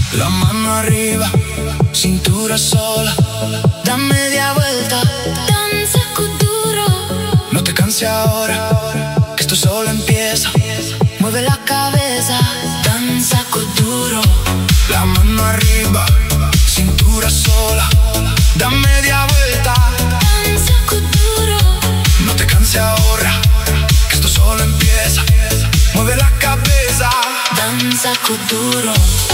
La mano arriba, cintura sola, da media vuelta, danza duro. no te canses ahora, que esto solo empieza. Mueve la cabeza, danza duro. La mano arriba, cintura sola, da media vuelta, Danza duro. no te canses ahora, que esto solo empieza. Mueve la cabeza, Danza duro.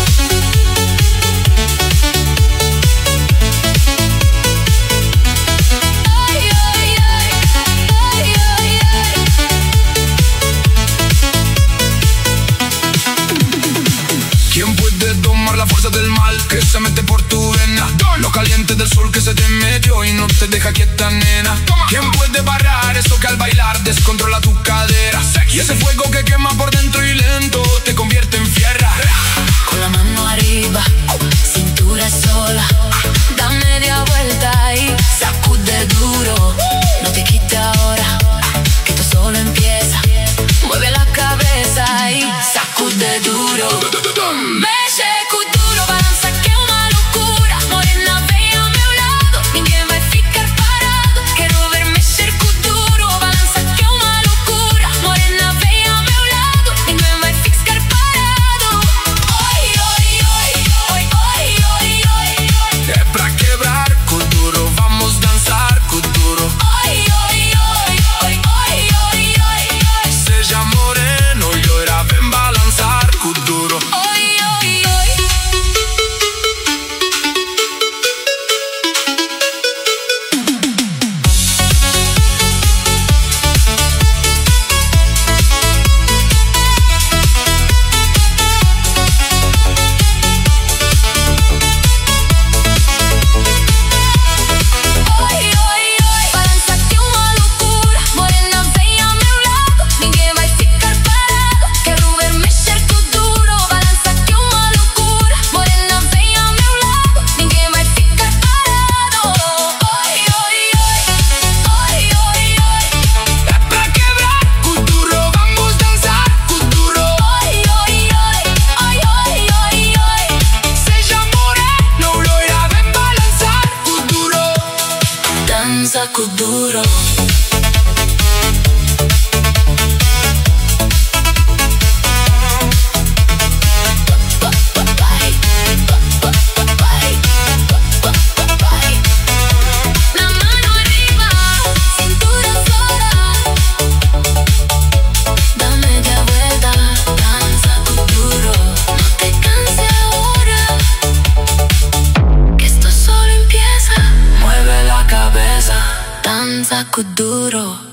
¿quién puede tomar la fuerza del mal que se mete por tu vena? Lo caliente del sol que se te metió y no te deja quieta, nena. ¿Quién puede parar eso que al bailar descontrola tu cadera? Y ese fuego que quema por dentro y lento te convierte en fierra. Con la mano arriba, cintura sola, da media vuelta y sacude duro. No te quites ahora, que esto solo empieza. Mueve la cabeza y sacude duro. Mexe duro, balanza que é uma loucura. Morena, vem ao meu lado, ninguém vai ficar parado. Quero ver mexer duro, balança que é uma loucura. Morena, vem ao meu lado, ninguém vai ficar parado. Oi, oi, oi, oi, oi, oi, oi. Es pra quebrar cu duro, vamos danzar cu duro. Oi, oi, oi, oi, oi, oi, oi. Seja moreno, loira, ven balanzar cu duro. Oi, oi, oi. Oi, oi, oi, balança que é uma loucura. Morena, vem ao meu lado, ninguém vai ficar parado. Quero ver mexer duro, balança que é uma loucura. Morena, vem ao meu lado, ninguém vai ficar parado. Oi, oi, oi, oi, oi, oi. Es pra quebrar cu duro, vamos danzar cu duro. Oi, oi, oi, oi, oi, oi, oi. Seja moreno, loira, ven balanzar cu duro. Danza duro. La mano arriba, cintura sola, da media vuelta, danza duro. No te canses ahora, que esto solo empieza. Mueve la cabeza, Danza duro.